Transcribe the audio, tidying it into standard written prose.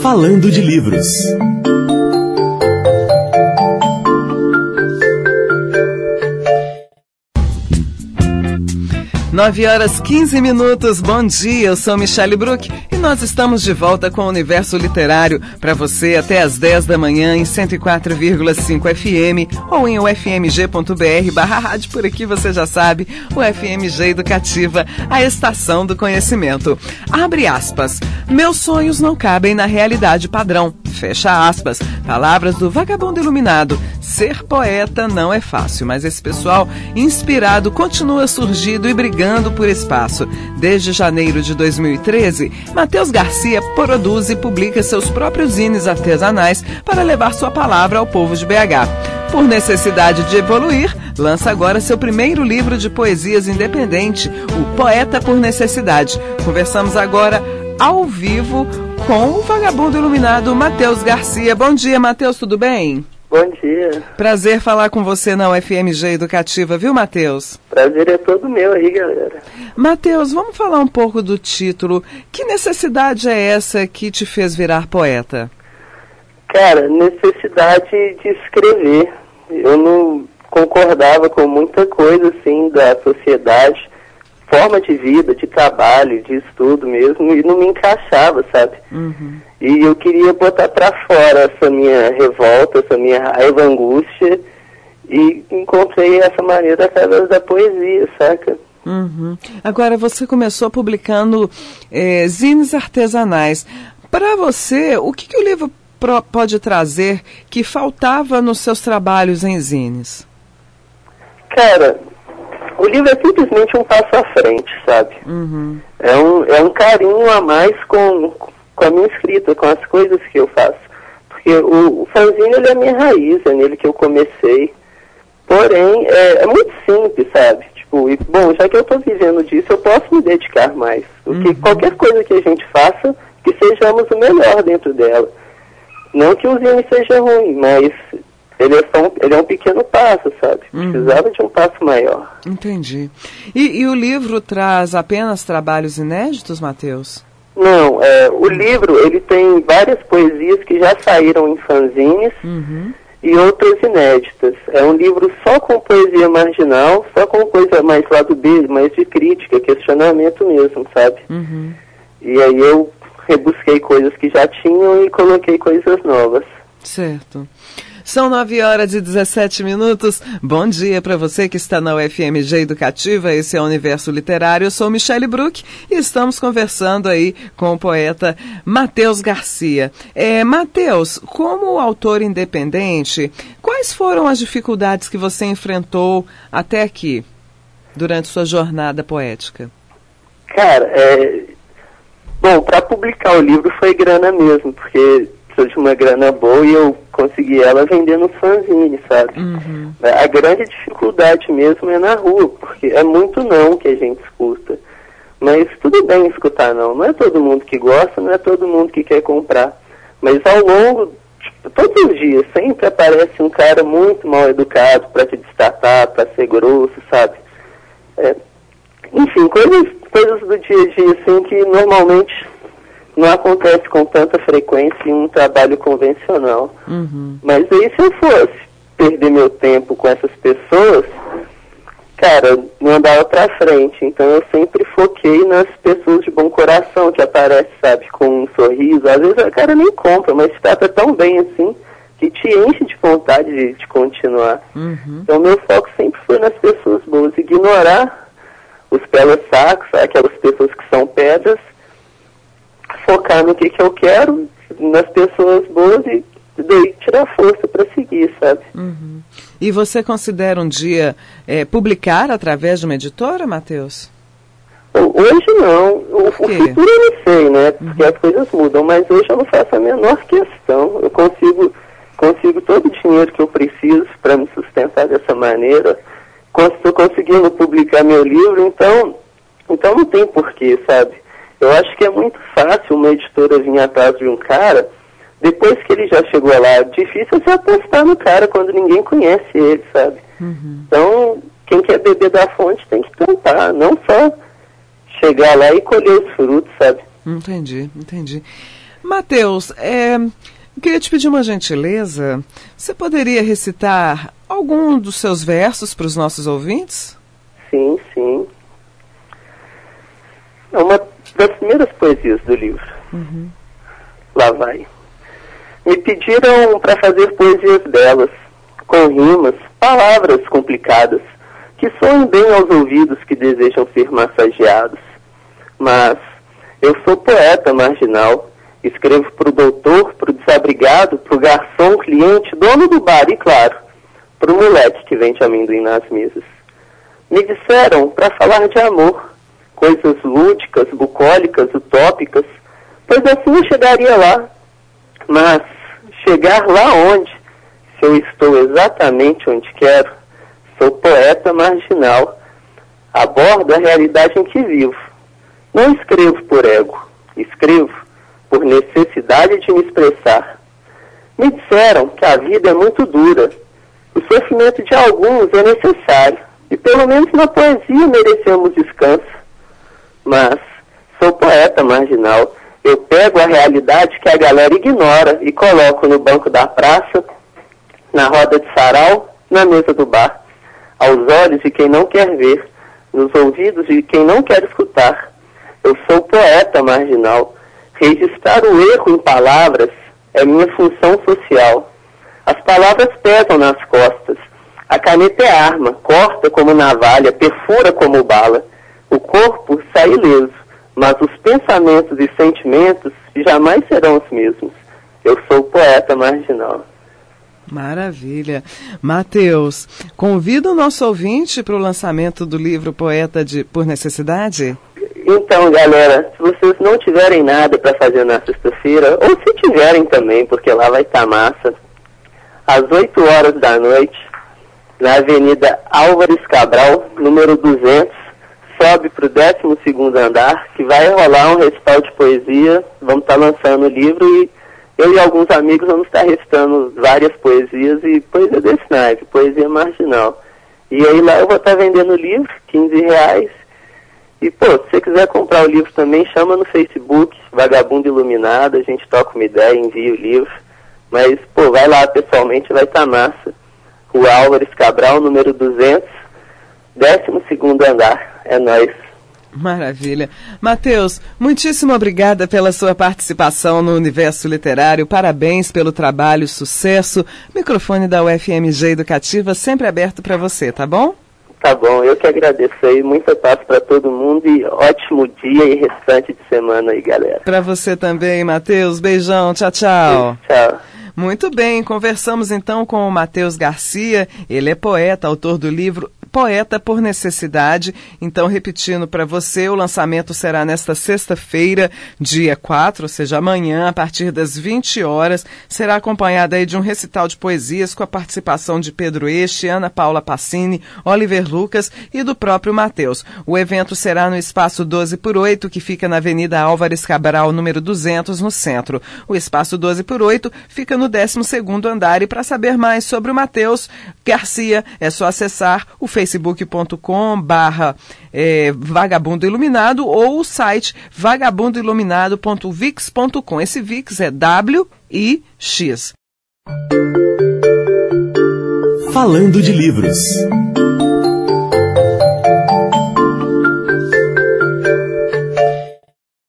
Falando de Livros. 9h15. Bom dia, eu sou Michele Bruck e nós estamos de volta com o Universo Literário para você até às 10 da manhã em 104,5 FM ou em ufmg.br/rádio. Por aqui você já sabe, o FMG Educativa, a estação do conhecimento. Abre aspas. Meus sonhos não cabem na realidade padrão. Fecha aspas. Palavras do Vagabundo Iluminado. Ser poeta não é fácil, mas esse pessoal inspirado continua surgindo e brigando por espaço. Desde janeiro de 2013, Matheus Garcia produz e publica seus próprios zines artesanais para levar sua palavra ao povo de BH. Por necessidade de evoluir, lança agora seu primeiro livro de poesias independente, O Poeta por Necessidade. Conversamos agora ao vivo com o Vagabundo Iluminado, Matheus Garcia. Bom dia, Matheus, tudo bem? Bom dia. Prazer falar com você na UFMG Educativa, viu, Matheus? Prazer é todo meu aí, galera. Matheus, vamos falar um pouco do título. Que necessidade é essa que te fez virar poeta? Cara, necessidade de escrever. Eu não concordava com muita coisa, assim, da sociedade, forma de vida, de trabalho, de estudo mesmo, e não me encaixava, sabe? Uhum. E eu queria botar pra fora essa minha revolta, essa minha raiva, angústia, e encontrei essa maneira através da poesia, saca? Uhum. Agora, você começou publicando zines artesanais. Para você, o que o livro pode trazer que faltava nos seus trabalhos em zines? Cara, o livro é simplesmente um passo à frente, sabe? Uhum. É um carinho a mais com a minha escrita, com as coisas que eu faço. Porque o fanzine, ele é a minha raiz, é nele que eu comecei. Porém, é muito simples, sabe? Tipo, bom, já que eu estou vivendo disso, eu posso me dedicar mais. Porque qualquer coisa que a gente faça, que sejamos o melhor dentro dela. Não que o zine seja ruim, mas ele é um pequeno passo, sabe? Precisava de um passo maior. Entendi. E o livro traz apenas trabalhos inéditos, Matheus? Não, o livro, ele tem várias poesias que já saíram em fanzines e outras inéditas. É um livro só com poesia marginal, só com coisa mais lado B, mais de crítica, questionamento mesmo, sabe? E aí eu rebusquei coisas que já tinham e coloquei coisas novas. Certo. São 9h17. Bom dia para você que está na UFMG Educativa. Esse é o Universo Literário. Eu sou Michele Bruck e estamos conversando aí com o poeta Matheus Garcia. Matheus, como autor independente, quais foram as dificuldades que você enfrentou até aqui, durante sua jornada poética? Cara, bom, para publicar o livro foi grana mesmo, porque preciso de uma grana boa e eu consegui ela vendendo fanzine, sabe? A grande dificuldade mesmo é na rua, porque é muito não que a gente escuta. Mas tudo bem escutar não é todo mundo que gosta, não é todo mundo que quer comprar. Mas ao longo, todos os dias, sempre aparece um cara muito mal educado para te destatar, para ser grosso, sabe? Enfim, coisas do dia a dia, assim, que normalmente não acontece com tanta frequência em um trabalho convencional. Mas aí, se eu fosse perder meu tempo com essas pessoas, cara, não andava pra frente. Então eu sempre foquei nas pessoas de bom coração que aparecem, sabe, com um sorriso. Às vezes o cara nem compra, mas te trata tão bem assim que te enche de vontade de continuar. Então meu foco sempre foi nas pessoas boas. Ignorar os pelos-sacos, aquelas pessoas que são pedras, focar no que eu quero, nas pessoas boas e daí tirar força para seguir, sabe? E você considera um dia publicar através de uma editora, Matheus? Hoje não. O futuro eu não sei, né? Porque as coisas mudam, mas hoje eu não faço a menor questão. Eu consigo todo o dinheiro que eu preciso para me sustentar dessa maneira. Estou conseguindo publicar meu livro, então não tem porquê, sabe? Eu acho que é muito fácil uma editora vir atrás de um cara, depois que ele já chegou lá. Difícil é se apostar no cara quando ninguém conhece ele, sabe? Então, quem quer beber da fonte tem que tentar, não só chegar lá e colher os frutos, sabe? Entendi. Mateus, eu queria te pedir uma gentileza. Você poderia recitar algum dos seus versos para os nossos ouvintes? Sim, sim. É uma das primeiras poesias do livro. Uhum. Lá vai. Me pediram para fazer poesias belas, com rimas, palavras complicadas, que soem bem aos ouvidos que desejam ser massageados. Mas eu sou poeta marginal, escrevo para o doutor, para o desabrigado, para o garçom, cliente, dono do bar e, claro, para o moleque que vende amendoim nas mesas. Me disseram para falar de amor, coisas lúdicas, bucólicas, utópicas, pois assim eu chegaria lá. Mas chegar lá onde? Se eu estou exatamente onde quero, sou poeta marginal, abordo a realidade em que vivo. Não escrevo por ego, escrevo por necessidade de me expressar. Me disseram que a vida é muito dura, o sofrimento de alguns é necessário, e pelo menos na poesia merecemos descanso. Mas sou poeta marginal, eu pego a realidade que a galera ignora e coloco no banco da praça, na roda de sarau, na mesa do bar, aos olhos de quem não quer ver, nos ouvidos de quem não quer escutar. Eu sou poeta marginal. Registrar o erro em palavras é minha função social. As palavras pesam nas costas. A caneta é arma, corta como navalha, perfura como bala. O corpo sai ileso, mas os pensamentos e sentimentos jamais serão os mesmos. Eu sou poeta marginal. Maravilha. Mateus, convida o nosso ouvinte para o lançamento do livro Poeta por Necessidade? Então, galera, se vocês não tiverem nada para fazer na sexta-feira, ou se tiverem também, porque lá vai estar massa, às 8 horas da noite, na Avenida Álvares Cabral, número 200, sobe para o 12º andar, que vai rolar um recital de poesia. Vamos estar lançando o livro e eu e alguns amigos vamos estar recitando várias poesias e poesia desse naipe, poesia marginal. E aí lá eu vou estar vendendo o livro, R$15. E, pô, se você quiser comprar o livro também, chama no Facebook, Vagabundo Iluminado, a gente toca uma ideia, envia o livro. Mas, pô, vai lá pessoalmente, vai estar massa. Rua Álvares Cabral, número 200, 12º andar. É nóis. Maravilha. Mateus, muitíssimo obrigada pela sua participação no Universo Literário. Parabéns pelo trabalho, sucesso. Microfone da UFMG Educativa sempre aberto para você, tá bom? Tá bom, eu que agradeço aí. Muita paz para todo mundo e ótimo dia e restante de semana aí, galera. Para você também, Mateus. Beijão, tchau, tchau. Tchau. Muito bem, conversamos então com o Mateus Garcia. Ele é poeta, autor do livro Poeta por Necessidade. Então, repetindo para você, o lançamento será nesta sexta-feira, dia 4, ou seja, amanhã, a partir das 20 horas. Será acompanhado aí de um recital de poesias com a participação de Pedro Este, Ana Paula Passini, Oliver Lucas e do próprio Mateus. O evento será no Espaço 12x8, que fica na Avenida Álvares Cabral, número 200, no centro. O Espaço 12x8 fica no 12º andar. E para saber mais sobre o Mateus Garcia, é só acessar o facebook.com/Vagabundo Iluminado ou o site vagabundoiluminado.vix.com. Esse Vix é W-I-X. Falando de livros.